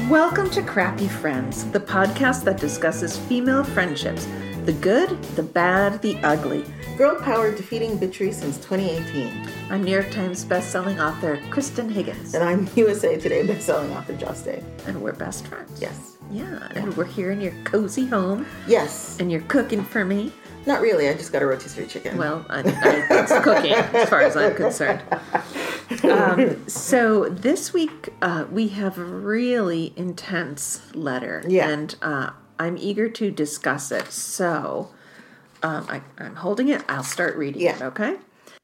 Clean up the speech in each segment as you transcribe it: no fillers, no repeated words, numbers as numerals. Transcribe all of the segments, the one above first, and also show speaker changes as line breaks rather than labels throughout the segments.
Welcome to Crappy Friends, the podcast that discusses female friendships, the good, the bad, the ugly.
Girl power defeating bitchery since 2018.
I'm New York Times bestselling author Kristen Higgins.
And I'm USA Today bestselling author Joss Day.
And we're best friends.
Yes.
Yeah, and we're here in your cozy home.
Yes.
And you're cooking for me.
Not really, I just got a rotisserie chicken.
Well, it's cooking as far as I'm concerned. So this week we have a really intense letter.
Yeah.
And I'm eager to discuss it. So I'm holding it. I'll start reading it, okay?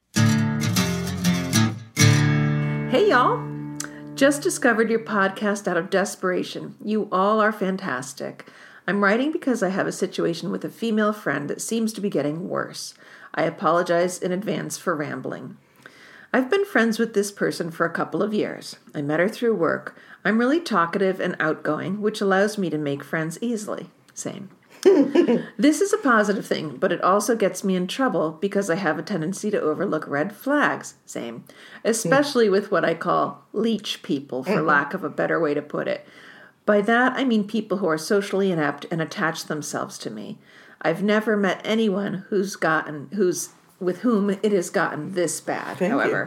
Hey, y'all. Just discovered your podcast out of desperation. You all are fantastic. I'm writing because I have a situation with a female friend that seems to be getting worse. I apologize in advance for rambling. I've been friends with this person for a couple of years. I met her through work. I'm really talkative and outgoing, which allows me to make friends easily. Same. This is a positive thing, but it also gets me in trouble because I have a tendency to overlook red flags. Same. Especially with what I call leech people, for lack of a better way to put it. By that, I mean people who are socially inept and attach themselves to me. I've never met anyone with whom it has gotten this bad, however.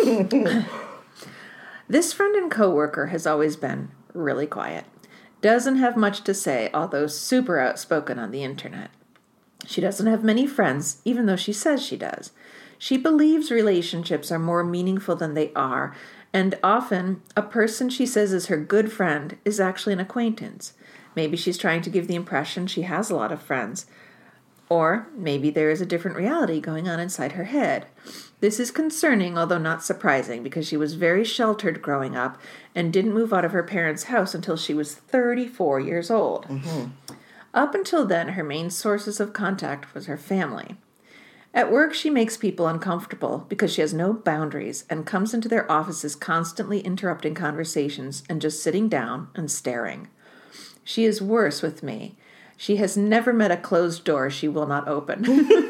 This friend and coworker has always been really quiet. Doesn't have much to say, although super outspoken on the internet. She doesn't have many friends, even though she says she does. She believes relationships are more meaningful than they are, and often a person she says is her good friend is actually an acquaintance. Maybe she's trying to give the impression she has a lot of friends. Or maybe there is a different reality going on inside her head. This is concerning, although not surprising, because she was very sheltered growing up and didn't move out of her parents' house until she was 34 years old. Mm-hmm. Up until then, her main sources of contact was her family. At work, she makes people uncomfortable because she has no boundaries and comes into their offices constantly interrupting conversations and just sitting down and staring. She is worse with me. She has never met a closed door she will not open.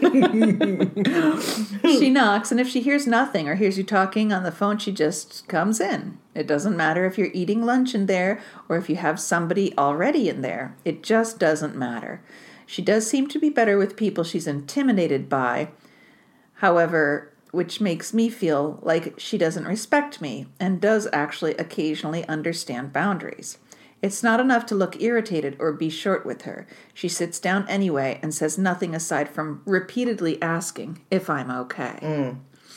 She knocks, and if she hears nothing or hears you talking on the phone, she just comes in. It doesn't matter if you're eating lunch in there or if you have somebody already in there. It just doesn't matter. She does seem to be better with people she's intimidated by, however, which makes me feel like she doesn't respect me and does actually occasionally understand boundaries. It's not enough to look irritated or be short with her. She sits down anyway and says nothing aside from repeatedly asking if I'm okay. Mm.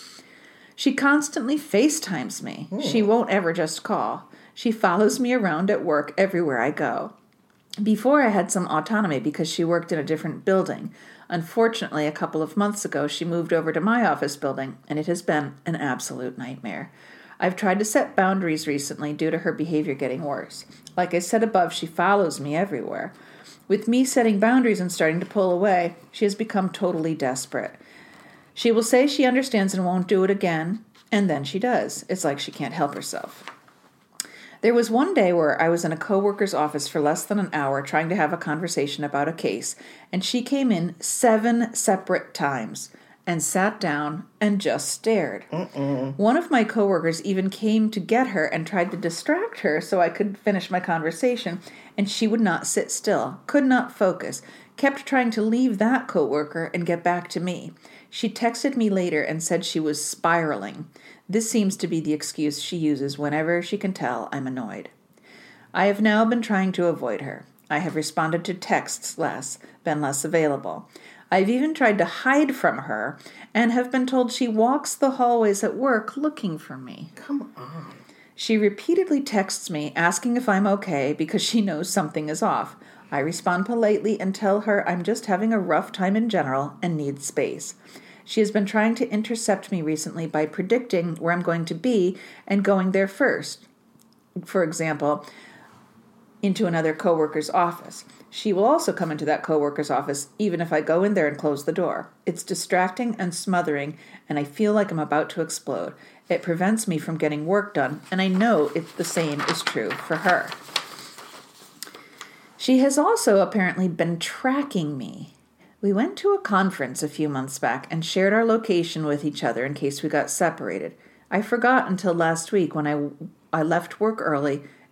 She constantly FaceTimes me. She won't ever just call. She follows me around at work everywhere I go. Before, I had some autonomy because she worked in a different building. Unfortunately, a couple of months ago, she moved over to my office building, and it has been an absolute nightmare. I've tried to set boundaries recently due to her behavior getting worse. Like I said above, she follows me everywhere. With me setting boundaries and starting to pull away, she has become totally desperate. She will say she understands and won't do it again, and then she does. It's like she can't help herself. There was one day where I was in a coworker's office for less than an hour trying to have a conversation about a case, and she came in 7 separate times and sat down and just stared. One of my coworkers even came to get her and tried to distract her so I could finish my conversation, and she would not sit still, could not focus, kept trying to leave that coworker and get back to me. She texted me later and said she was spiraling. This seems to be the excuse she uses whenever she can tell I'm annoyed. I have now been trying to avoid her. I have responded to texts less, been less available. I've even tried to hide from her and have been told she walks the hallways at work looking for me.
Come on.
She repeatedly texts me asking if I'm okay because she knows something is off. I respond politely and tell her I'm just having a rough time in general and need space. She has been trying to intercept me recently by predicting where I'm going to be and going there first. For example, into another coworker's office. She will also come into that coworker's office even if I go in there and close the door. It's distracting and smothering, and I feel like I'm about to explode. It prevents me from getting work done, and I know the same is true for her. She has also apparently been tracking me. We went to a conference a few months back and shared our location with each other in case we got separated. I forgot until last week when I left work early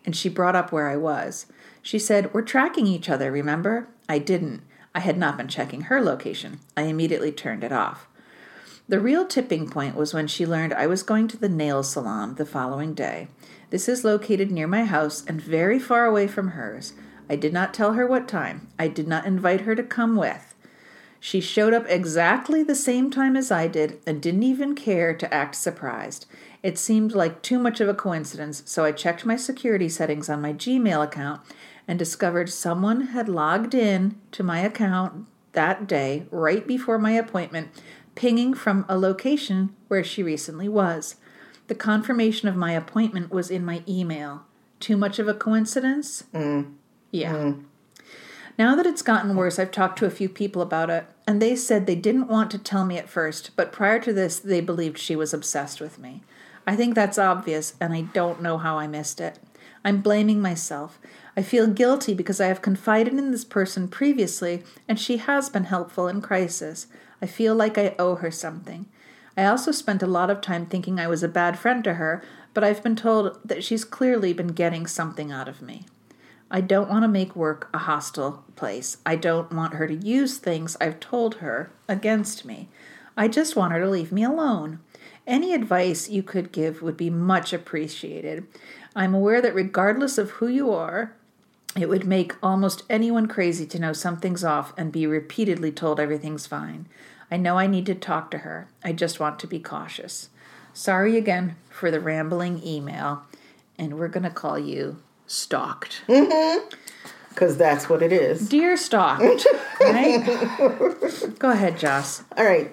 and she brought up where I was. She said, "We're tracking each other, remember?" I didn't. I had not been checking her location. I immediately turned it off. The real tipping point was when she learned I was going to the nail salon the following day. This is located near my house and very far away from hers. I did not tell her what time. I did not invite her to come with. She showed up exactly the same time as I did and didn't even care to act surprised. It seemed like too much of a coincidence, so I checked my security settings on my Gmail account and discovered someone had logged in to my account that day right before my appointment, pinging from a location where she recently was. The confirmation of my appointment was in my email. Too much of a coincidence? Yeah. Now that it's gotten worse, I've talked to a few people about it, and they said they didn't want to tell me at first, but prior to this, they believed she was obsessed with me. I think that's obvious, and I don't know how I missed it. I'm blaming myself. I feel guilty because I have confided in this person previously, and she has been helpful in crisis. I feel like I owe her something. I also spent a lot of time thinking I was a bad friend to her, but I've been told that she's clearly been getting something out of me. I don't want to make work a hostile place. I don't want her to use things I've told her against me. I just want her to leave me alone. Any advice you could give would be much appreciated. I'm aware that regardless of who you are, it would make almost anyone crazy to know something's off and be repeatedly told everything's fine. I know I need to talk to her. I just want to be cautious. Sorry again for the rambling email, and we're going to call you Stalked.
Because that's what it is.
Dear Stalked, right? Go ahead, Joss.
All right.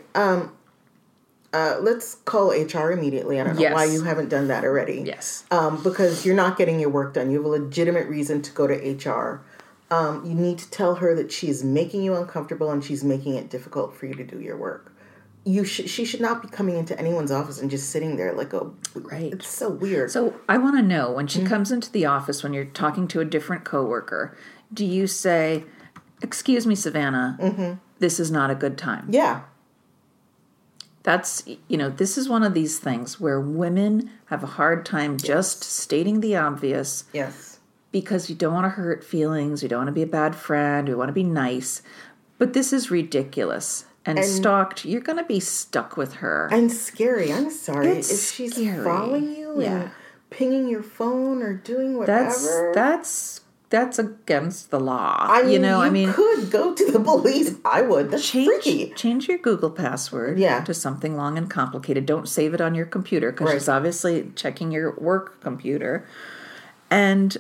Let's call HR immediately. I don't know why you haven't done that already.
Yes.
Because you're not getting your work done. You have a legitimate reason to go to HR. You need to tell her that she's making you uncomfortable and she's making it difficult for you to do your work. She should not be coming into anyone's office and just sitting there like a...
Right.
It's so weird.
So I want to know, when she comes into the office, when you're talking to a different coworker, do you say, "Excuse me, Savannah, this is not a good time"?
Yeah.
That's, this is one of these things where women have a hard time just stating the obvious.
Yes.
Because you don't want to hurt feelings, you don't want to be a bad friend, you want to be nice. But this is ridiculous. And Stalked, you're going to be stuck with her.
And scary. I'm sorry.
It's
if she's
scary.
Following you and pinging your phone or doing whatever.
That's against the law.
I mean, you could go to the police. I would. That's freaky.
Change your Google password to something long and complicated. Don't save it on your computer because she's obviously checking your work computer. And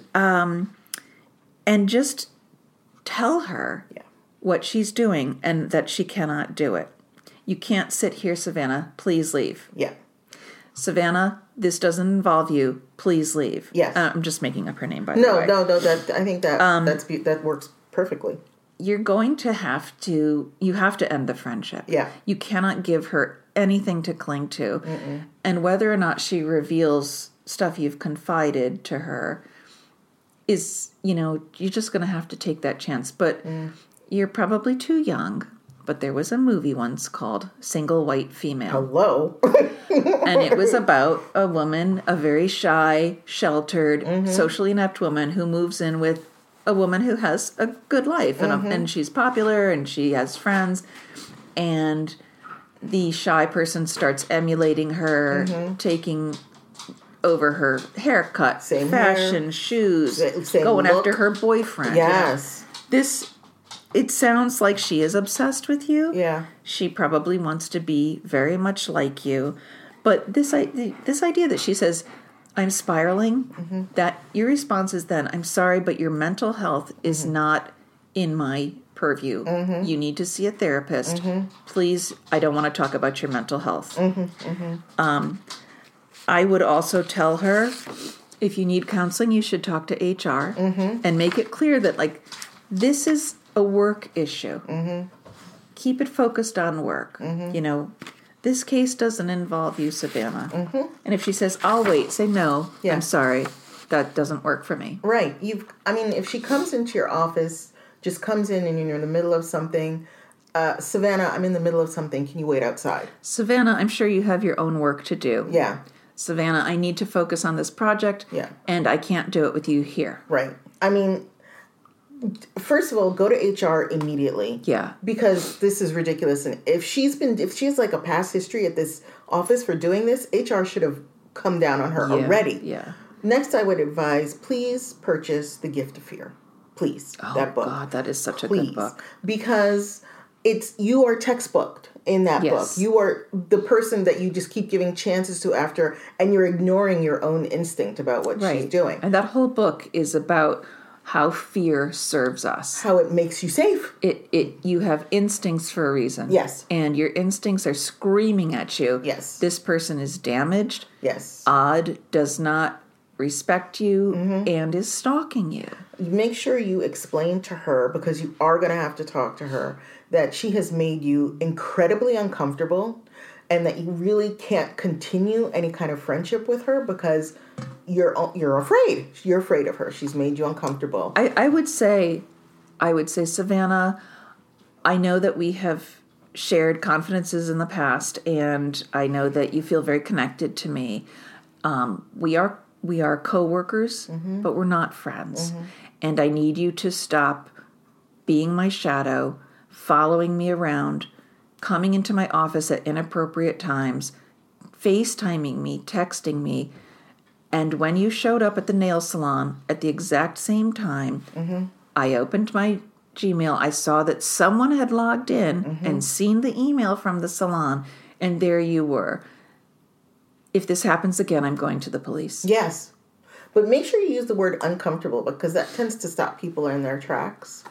just tell her what she's doing and that she cannot do it. You can't sit here, Savannah. Please leave.
Yeah.
Savannah, this doesn't involve you. Please leave.
Yes.
I'm just making up her name, by the way.
No. I think that works perfectly.
You're going to have to end the friendship.
Yeah.
You cannot give her anything to cling to. And whether or not she reveals stuff you've confided to her is, you're just going to have to take that chance. But you're probably too young. But there was a movie once called Single White Female.
Hello.
And it was about a woman, a very shy, sheltered, socially inept woman who moves in with a woman who has a good life. And she's popular and she has friends. And the shy person starts emulating her, taking over her haircut, fashion, shoes, going
look.
after her boyfriend.
Yes.
It sounds like she is obsessed with you.
Yeah.
She probably wants to be very much like you. But this idea that she says, "I'm spiraling," that your response is then, "I'm sorry, but your mental health is not in my purview. You need to see a therapist. Please, I don't want to talk about your mental health." I would also tell her, if you need counseling, you should talk to HR and make it clear that, this is a work issue. Keep it focused on work. This case doesn't involve you, Savannah. And if she says, "I'll wait," say, "No, I'm sorry. That doesn't work for me."
Right. If she comes into your office, just comes in and you're in the middle of something, "Savannah, I'm in the middle of something. Can you wait outside?"
Savannah, I'm sure you have your own work to do.
Yeah.
Savannah, I need to focus on this project,
Yeah.
and I can't do it with you here.
Right. I mean, first of all, go to HR immediately.
Yeah.
Because this is ridiculous. And if she has like a past history at this office for doing this, HR should have come down on her already.
Yeah.
Next, I would advise, please purchase The Gift of Fear. Please. That book.
Oh, God, that is such a
Please.
good book.
Because you are textbooked in that book. You are the person that you just keep giving chances to after, and you're ignoring your own instinct about what she's doing.
And that whole book is about how fear serves us.
How it makes you safe.
You have instincts for a reason.
Yes.
And your instincts are screaming at you.
Yes.
This person is damaged.
Yes.
Odd, does not respect you, and is stalking you.
Make sure you explain to her, because you are going to have to talk to her, that she has made you incredibly uncomfortable and that you really can't continue any kind of friendship with her because you're afraid. You're afraid of her. She's made you uncomfortable.
I would say, Savannah, I know that we have shared confidences in the past, and I know that you feel very connected to me. We are co-workers, but we're not friends. And I need you to stop being my shadow, following me around, coming into my office at inappropriate times, FaceTiming me, texting me. And when you showed up at the nail salon at the exact same time, I opened my Gmail. I saw that someone had logged in and seen the email from the salon, and there you were. If this happens again, I'm going to the police.
Yes. But make sure you use the word uncomfortable, because that tends to stop people in their tracks.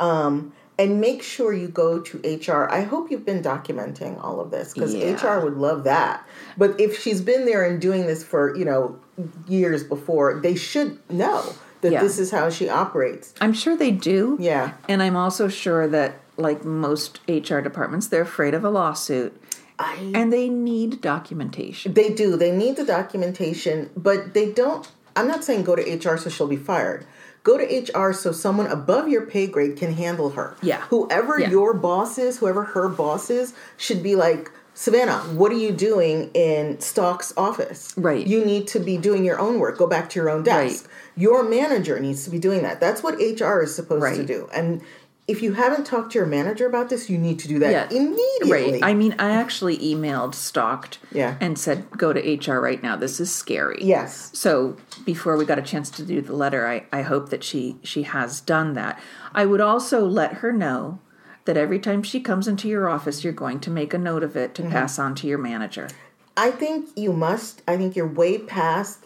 And make sure you go to HR. I hope you've been documenting all of this, because HR would love that. But if she's been there and doing this for, years before, they should know that this is how she operates.
I'm sure they do.
Yeah.
And I'm also sure that, like most HR departments, they're afraid of a lawsuit. And they need documentation.
They do. They need the documentation, but they don't. I'm not saying go to HR so she'll be fired. Go to HR so someone above your pay grade can handle her.
Yeah.
Whoever your boss is, whoever her boss is, should be like, Savannah, what are you doing in Stock's office?
Right.
You need to be doing your own work. Go back to your own desk.
Right.
Your manager needs to be doing that. That's what HR is supposed to do. And if you haven't talked to your manager about this, you need to do that immediately.
Right. I mean, I actually emailed Stalked and said, go to HR right now. This is scary.
Yes.
So before we got a chance to do the letter, I hope that she has done that. I would also let her know that every time she comes into your office, you're going to make a note of it to pass on to your manager. I
think you must. I think you're way past,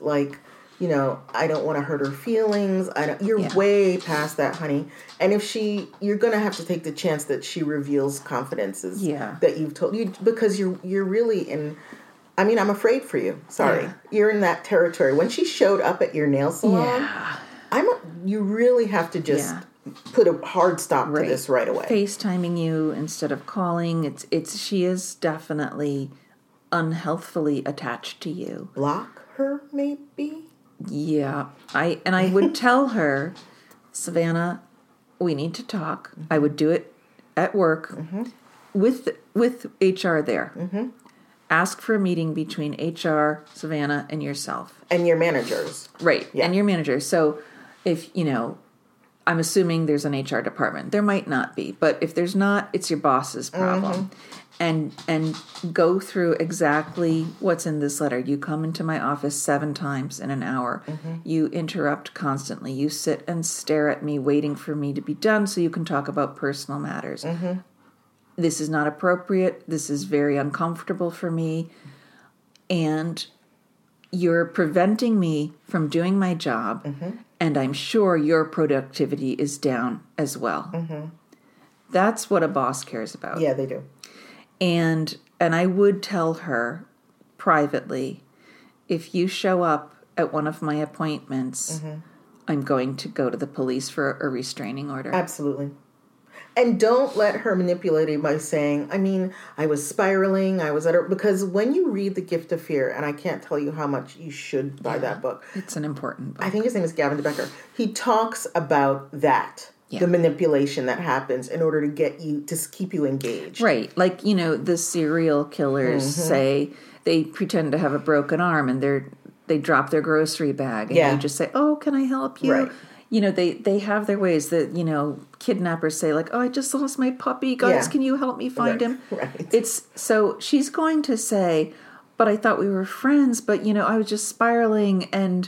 I don't want to hurt her feelings. You're way past that, honey. And if you're going to have to take the chance that she reveals confidences that you've told you, because you're really in, I'm afraid for you. Sorry. Yeah. You're in that territory. When she showed up at your nail salon, you really have to just put a hard stop to this right away.
FaceTiming you instead of calling. She is definitely unhealthfully attached to you.
Block her, maybe?
Yeah, I would tell her, Savannah, we need to talk. I would do it at work with HR there. Ask for a meeting between HR, Savannah, and yourself.
And your managers.
Right, and your manager. So if, I'm assuming there's an HR department. There might not be, but if there's not, it's your boss's problem. And go through exactly what's in this letter. You come into my office 7 times in an hour. You interrupt constantly. You sit and stare at me, waiting for me to be done so you can talk about personal matters. This is not appropriate. This is very uncomfortable for me. And you're preventing me from doing my job. And I'm sure your productivity is down as well. That's what a boss cares about.
Yeah, they do.
And I would tell her privately, if you show up at one of my appointments, I'm going to go to the police for a restraining order.
Absolutely. And don't let her manipulate you by saying, I was spiraling, because when you read The Gift of Fear, and I can't tell you how much you should buy that book.
It's an important book.
I think his name is Gavin DeBecker. He talks about that. the manipulation that happens in order to get you, to keep you engaged.
Right. Like, the serial killers say they pretend to have a broken arm and they drop their grocery bag and you just say, "Oh, can I help you?"
Right.
They have their ways that, kidnappers say like, "Oh, I just lost my puppy. Guys, can you help me find him?"
Right.
So she's going to say, "But I thought we were friends, but I was just spiraling," and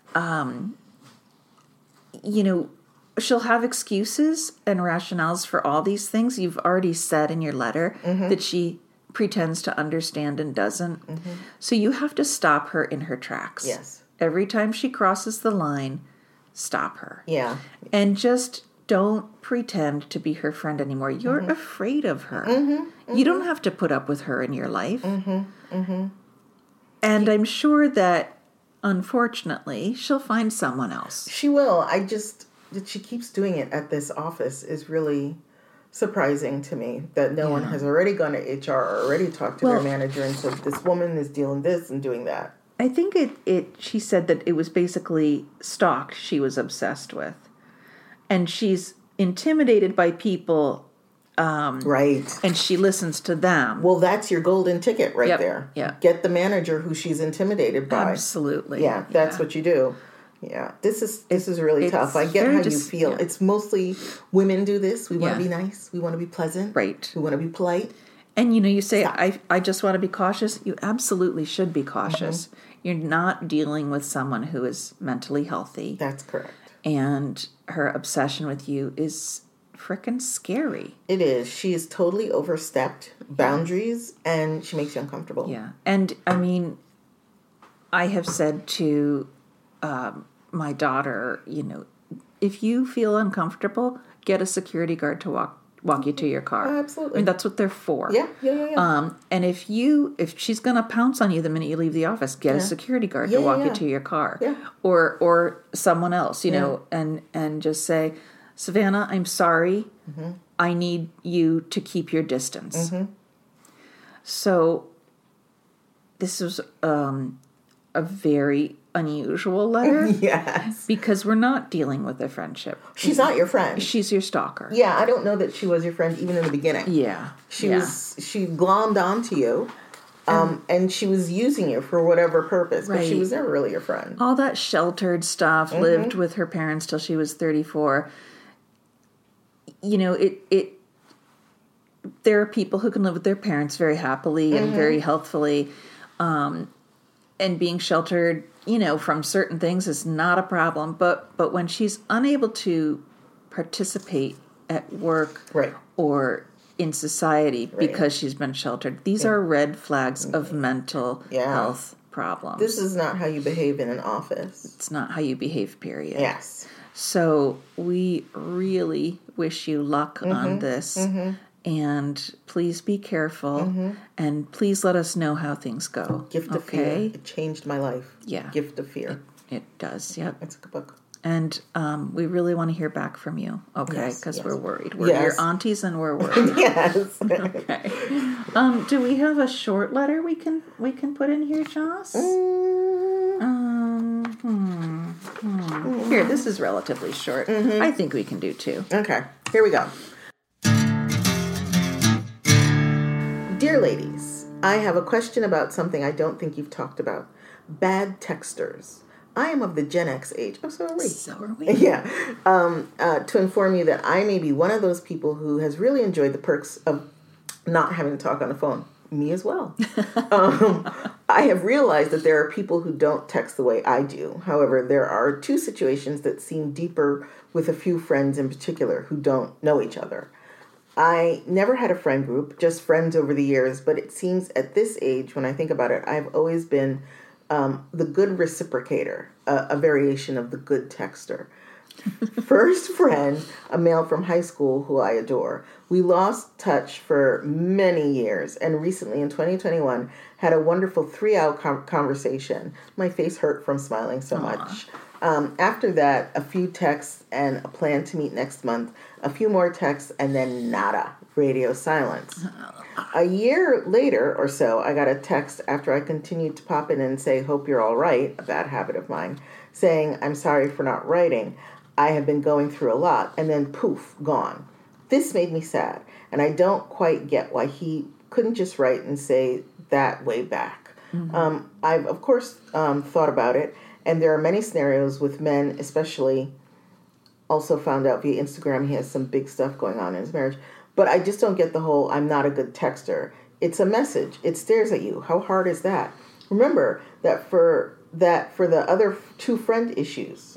she'll have excuses and rationales for all these things. You've already said in your letter that she pretends to understand and doesn't. So you have to stop her in her tracks.
Yes.
Every time she crosses the line, stop her.
Yeah.
And just don't pretend to be her friend anymore. You're afraid of her. You don't have to put up with her in your life. And I'm sure that, unfortunately, she'll find someone else.
She will. That she keeps doing it at this office is really surprising to me, that no one has already gone to HR or already talked to their manager and said, this woman is dealing this and doing that.
I think she said that it was basically stalked she was obsessed with. And she's intimidated by people.
Right.
And she listens to them.
Well, that's your golden ticket right there.
Yeah.
Get the manager who she's intimidated by.
Absolutely.
Yeah, that's what you do. Yeah, this is really tough. I get how you feel. Yeah. It's mostly women do this. We want to be nice. We want to be pleasant.
Right.
We want to be polite.
And you say, I just want to be cautious. You absolutely should be cautious. You're not dealing with someone who is mentally healthy.
That's correct.
And her obsession with you is frickin' scary.
It is. She is totally overstepped boundaries, and she makes you uncomfortable.
Yeah. And, I have said to my daughter, if you feel uncomfortable, get a security guard to walk you to your car.
Oh, absolutely.
That's what they're for.
Yeah.
And if she's gonna pounce on you the minute you leave the office, get a security guard to walk you to your car.
Yeah.
Or someone else, and just say, Savannah, I'm sorry. I need you to keep your distance. So this was a very unusual letter.
Yes.
Because we're not dealing with a friendship.
She's not your friend.
She's your stalker.
Yeah, I don't know that she was your friend even in the beginning.
Yeah.
She glommed onto you, and she was using you for whatever purpose, but she was never really your friend.
All that sheltered stuff, lived with her parents till she was 34. There are people who can live with their parents very happily and very healthfully, and being sheltered, from certain things is not a problem. But when she's unable to participate at work or in society because she's been sheltered, these are red flags of mental health problems.
This is not how you behave in an office.
It's not how you behave, period.
Yes.
So we really wish you luck on this. And please be careful. And please let us know how things go.
Gift of Fear. It changed my life.
Yeah.
Gift of Fear.
It does, yep.
It's a good book.
And we really want to hear back from you, okay? Because we're worried. We're your aunties and we're worried.
Yes.
Okay. Do we have a short letter we can put in here, Joss? Here, this is relatively short. I think we can do two.
Okay, here we go. Dear ladies, I have a question about something I don't think you've talked about. Bad texters. I am of the Gen X age. Oh, so are we.
So are we.
Yeah. To inform you that I may be one of those people who has really enjoyed the perks of not having to talk on the phone. Me as well. I have realized that there are people who don't text the way I do. However, there are two situations that seem deeper with a few friends in particular who don't know each other. I never had a friend group, just friends over the years, but it seems at this age, when I think about it, I've always been the good reciprocator, a variation of the good texter. First friend, a male from high school who I adore. We lost touch for many years, and recently in 2021 had a wonderful 3-hour conversation. My face hurt from smiling so much. After that, a few texts and a plan to meet next month, a few more texts, and then nada, radio silence. A year later or so, I got a text after I continued to pop in and say, hope you're all right, a bad habit of mine, saying, I'm sorry for not writing. I have been going through a lot, and then poof, gone. This made me sad, and I don't quite get why he couldn't just write and say that way back. Mm-hmm. I've, of course, thought about it, and there are many scenarios with men, especially, also found out via Instagram he has some big stuff going on in his marriage. But I just don't get the whole, I'm not a good texter. It's a message. It stares at you. How hard is that? Remember that for the other two friend issues.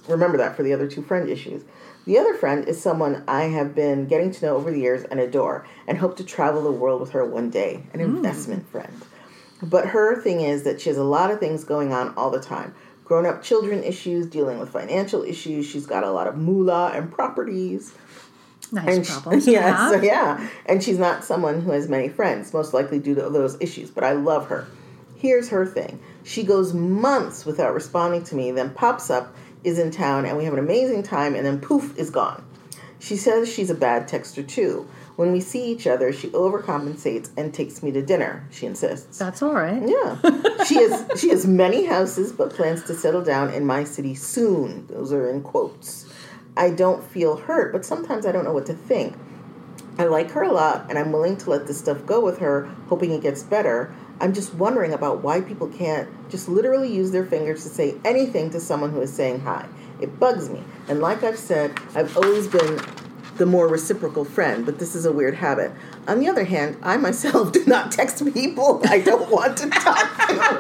The other friend is someone I have been getting to know over the years and adore and hope to travel the world with her one day. An investment friend. But her thing is that she has a lot of things going on all the time. Grown-up children issues, dealing with financial issues. She's got a lot of moolah and properties.
Nice problems to have.
Yeah. And she's not someone who has many friends, most likely due to those issues. But I love her. Here's her thing. She goes months without responding to me, then pops up, is in town, and we have an amazing time, and then poof, is gone. She says she's a bad texter, too. When we see each other, she overcompensates and takes me to dinner, she insists.
That's all right.
Yeah. She has many houses, but plans to settle down in my city soon. Those are in quotes. I don't feel hurt, but sometimes I don't know what to think. I like her a lot, and I'm willing to let this stuff go with her, hoping it gets better. I'm just wondering about why people can't just literally use their fingers to say anything to someone who is saying hi. It bugs me. And like I've said, I've always been the more reciprocal friend, but this is a weird habit. On the other hand, I myself do not text people I don't want to talk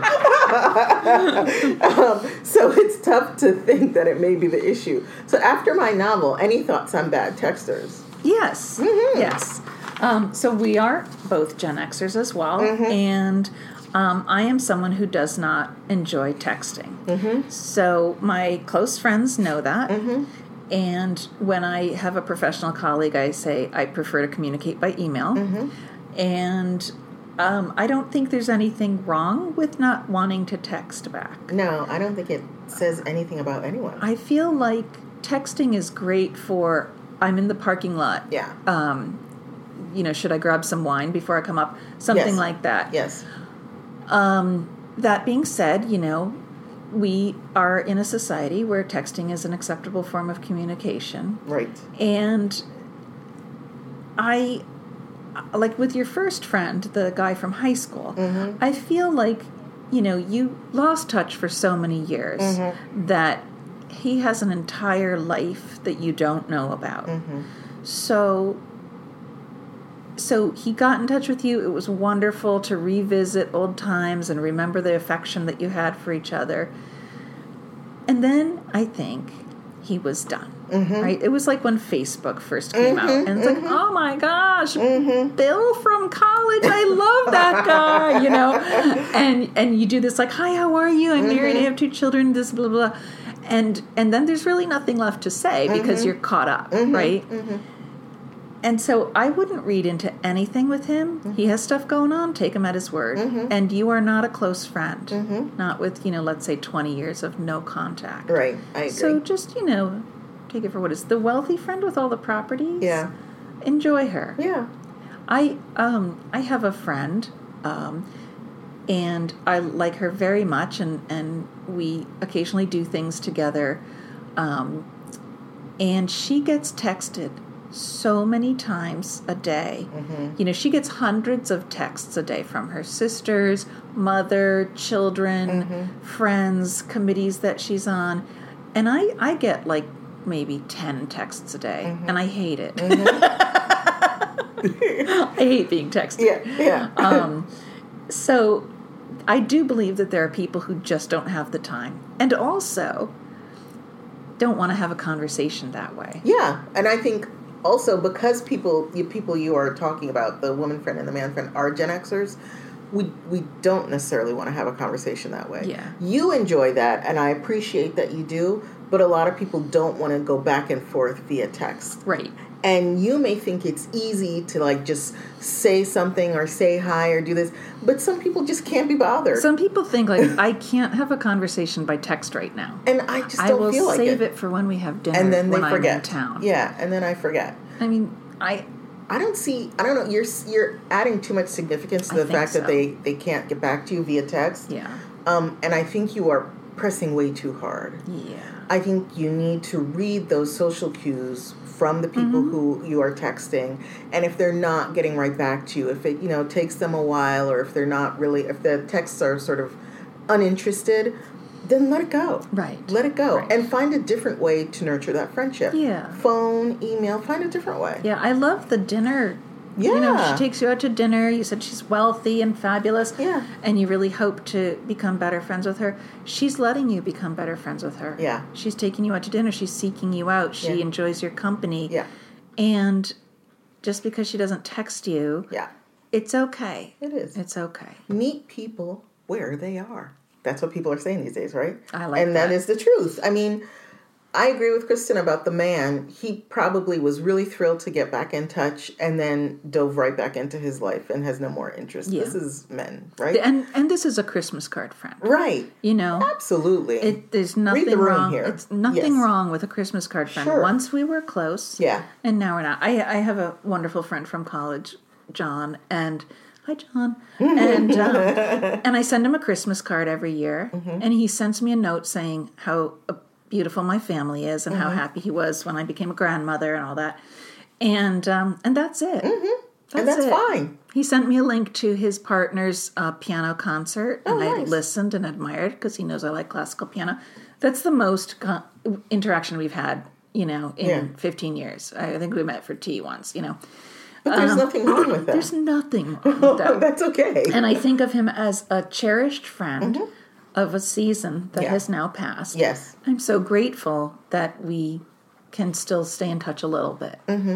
to. So it's tough to think that it may be the issue. So after my novel, any thoughts on bad texters?
Yes. Mm-hmm. Yes. So we are both Gen Xers as well, mm-hmm. and I am someone who does not enjoy texting. Mm-hmm. So my close friends know that, mm-hmm. and when I have a professional colleague, I say I prefer to communicate by email, mm-hmm. and I don't think there's anything wrong with not wanting to text back.
No, I don't think it says anything about anyone.
I feel like texting is great for, I'm in the parking lot.
Yeah.
Should I grab some wine before I come up? Something like that.
Yes.
That being said, we are in a society where texting is an acceptable form of communication.
Right.
And I, like with your first friend, the guy from high school, mm-hmm. I feel like, you lost touch for so many years mm-hmm. that he has an entire life that you don't know about. Mm-hmm. So he got in touch with you. It was wonderful to revisit old times and remember the affection that you had for each other. And then I think he was done, mm-hmm. right? It was like when Facebook first came mm-hmm, out. And it's mm-hmm. like, oh my gosh, mm-hmm. Bill from college. I love that guy, And you do this like, hi, how are you? I'm married. I have 2 children, this, blah, blah. And then there's really nothing left to say because mm-hmm. you're caught up, mm-hmm, right? Mm-hmm. And so I wouldn't read into anything with him. Mm-hmm. He has stuff going on. Take him at his word. Mm-hmm. And you are not a close friend. Mm-hmm. Not with, let's say 20 years of no contact.
Right. I agree.
So just, take it for what it is. The wealthy friend with all the properties.
Yeah.
Enjoy her.
Yeah.
I have a friend, and I like her very much, and we occasionally do things together. And she gets texted so many times a day. Mm-hmm. She gets hundreds of texts a day from her sisters, mother, children, mm-hmm. friends, committees that she's on. And I get like maybe 10 texts a day, mm-hmm. and I hate it. Mm-hmm. I hate being texted.
Yeah.
So I do believe that there are people who just don't have the time. And also don't want to have a conversation that way.
Yeah. And I think also, because people you are talking about, the woman friend and the man friend, are Gen Xers, we don't necessarily want to have a conversation that way.
Yeah.
You enjoy that, and I appreciate that you do, but a lot of people don't want to go back and forth via text.
Right.
And you may think it's easy to like just say something or say hi or do this, but some people just can't be bothered.
Some people think like I can't have a conversation by text right now.
And I just don't feel like it.
I will save it for when we have dinner
and then they
when
forget.
I'm in town.
Yeah, and then I forget.
I mean, I
don't know, you're adding too much significance to the fact that they can't get back to you via text.
Yeah.
And I think you are pressing way too hard.
Yeah.
I think you need to read those social cues from the people who you are texting, and if they're not getting right back to you, if it takes them a while, or if they're not really, if the texts are sort of uninterested, then let it go.
Right.
Let it go,
right.
and find a different way to nurture that friendship.
Yeah.
Phone, email, find a different way.
Yeah, I love the dinner.
Yeah.
She takes you out to dinner. You said she's wealthy and fabulous.
Yeah.
And you really hope to become better friends with her. She's letting you become better friends with her.
Yeah.
She's taking you out to dinner. She's seeking you out. She enjoys your company.
Yeah.
And just because she doesn't text you, it's okay.
It is.
It's okay.
Meet people where they are. That's what people are saying these days, right?
I like that.
And that is the truth. I mean, I agree with Kristen about the man. He probably was really thrilled to get back in touch and then dove right back into his life and has no more interest.
Yeah.
This is men, right?
And this is a Christmas card friend.
Right. Absolutely.
There's nothing
Read the room
wrong.
here.
It's nothing wrong with a Christmas card friend.
Sure.
Once we were close.
Yeah.
And now we're not. I have a wonderful friend from college, John, and hi, John. And and I send him a Christmas card every year, and he sends me a note saying how beautiful my family is and how happy he was when I became a grandmother and all that. And that's it.
That's fine.
He sent me a link to his partner's piano concert, and I listened and admired because he knows I like classical piano. That's the most interaction we've had, in 15 years. I think we met for tea once,
But there's nothing wrong with that.
There's nothing wrong with that.
That's okay.
And I think of him as a cherished friend of a season that has now passed.
Yes.
I'm so grateful that we can still stay in touch a little bit.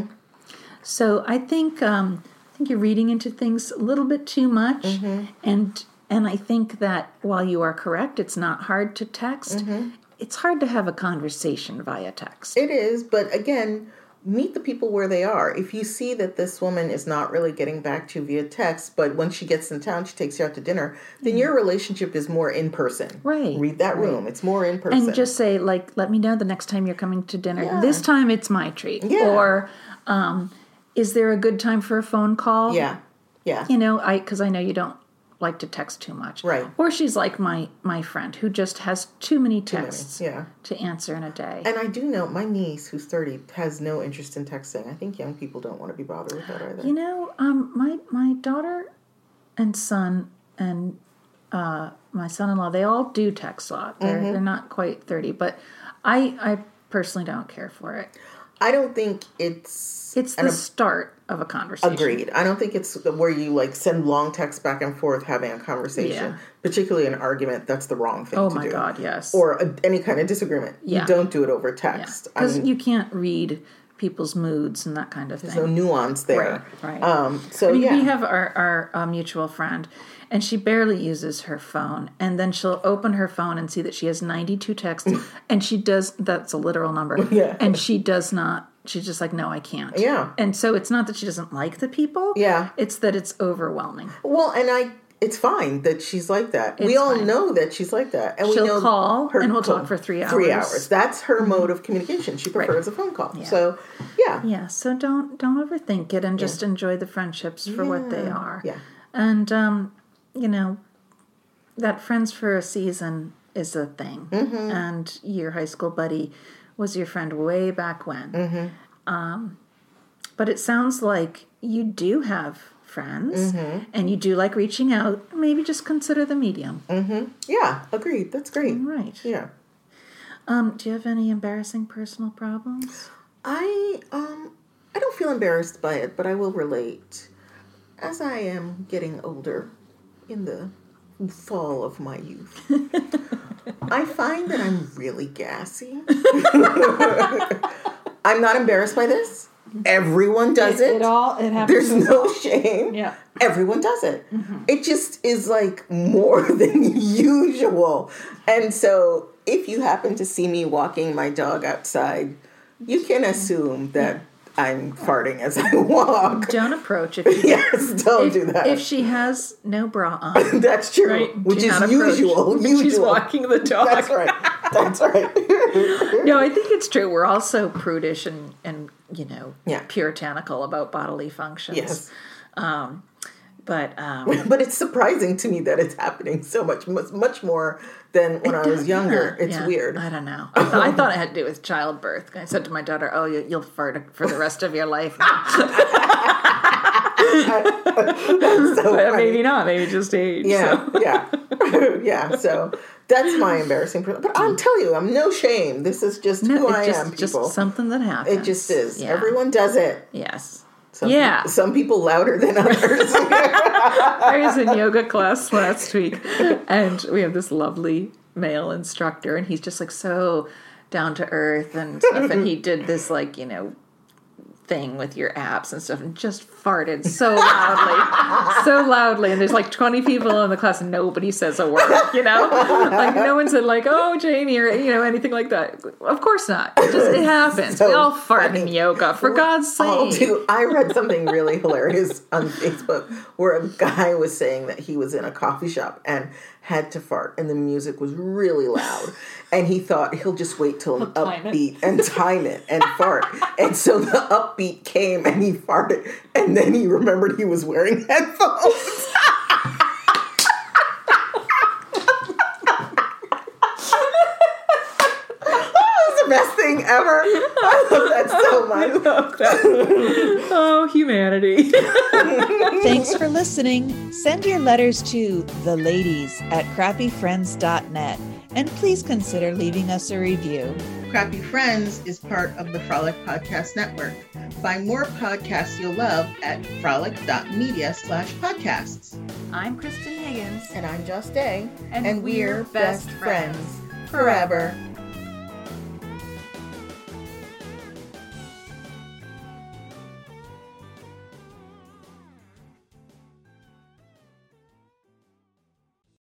So I think you're reading into things a little bit too much, and I think that while you are correct, it's not hard to text. It's hard to have a conversation via text.
It is, but again, meet the people where they are. If you see that this woman is not really getting back to you via text, but when she gets in town, she takes you out to dinner, then your relationship is more in person.
Right.
Read that room. It's more in person.
And just say, let me know the next time you're coming to dinner. Yeah. This time it's my treat.
Yeah.
Or, is there a good time for a phone call?
Yeah. Yeah.
Because I know you don't like to text too much.
Right.
Or she's like my friend who just has too many texts to answer in a day.
And I do know my niece, who's 30, has no interest in texting. I think young people don't want to be bothered with that either.
My daughter and son and my son-in-law, they all do text a lot. They're not quite 30, but I personally don't care for it.
I don't think it's
the start of a conversation.
Agreed. I don't think it's where you send long texts back and forth having a conversation, particularly an argument. That's the wrong thing to do. Oh my
God, yes.
Or any kind of disagreement.
Yeah.
You don't do it over text.
Because you can't read people's moods and that kind of thing.
There's no nuance there.
Right.
We
have our mutual friend, and she barely uses her phone. And then she'll open her phone and see that she has 92 texts, and she does, that's a literal number.
Yeah.
And she does not, she's just like, no, I can't.
Yeah.
And so it's not that she doesn't like the people.
Yeah.
It's that it's overwhelming.
Well, it's fine that she's like that. We all know that she's like that. And
she'll
we know
call, and we'll talk for 3 hours.
3 hours. That's her mode of communication. She prefers a phone call. Yeah. So, yeah.
Yeah, so don't overthink it and just enjoy the friendships for what they are.
Yeah.
And, that friends for a season is a thing. And your high school buddy was your friend way back when. But it sounds like you do have friends, and you do like reaching out. Maybe just consider the medium.
Yeah, agreed. That's great.
Right.
Yeah.
Do you have any embarrassing personal problems?
I don't feel embarrassed by it, but I will relate. As I am getting older, in the fall of my youth, I find that I'm really gassy. I'm not embarrassed by this. Everyone does it.
It happens.
There's no shame.
Yeah.
Everyone does it. It just is like more than usual. And so if you happen to see me walking my dog outside, you can assume that I'm farting as I walk.
Don't approach if
don't do that.
If she has no bra on.
That's true.
Right?
Which
Do
is
not
usual.
approach. She's walking the dog.
That's right. That's right.
No, I think it's true. We're all so prudish and
Yeah.
puritanical about bodily functions.
Yes.
But
it's surprising to me that it's happening so much more than when I was younger. It's weird.
I don't know. I thought it had to do with childbirth. I said to my daughter, "Oh, you'll fart for the rest of your life."
That's so funny.
Maybe not. Maybe just age.
Yeah,
so.
yeah. So that's my embarrassing. But I'll tell you, I'm no shame. This is just who I am. People.
Just something that happens.
It just is.
Yeah.
Everyone does it.
Yes.
Some people louder than others.
I was in yoga class last week, and we have this lovely male instructor, and he's just like so down to earth and stuff. And he did this thing with your abs and stuff, and just farted so loudly. And there's like 20 people in the class, and nobody says a word. Like no one said "Oh, Jamie" or anything like that. Of course not. It happens.
So
we all fart
funny.
in yoga, for God's sake.
I read something really hilarious on Facebook where a guy was saying that he was in a coffee shop and had to fart, and the music was really loud, and he thought he'll just wait till an upbeat and time it and fart. And so the upbeat came and he farted, and then he remembered he was wearing headphones. Best thing ever. I love that so much.
I love that. Oh, humanity.
Thanks for listening. Send your letters to theladies@crappyfriends.net, and please consider leaving us a review.
Crappy Friends is part of the Frolic Podcast Network. Find more podcasts you'll love at frolic.media/podcasts.
I'm Kristen Higgins.
And I'm Just Day.
And we're best friends.
Forever.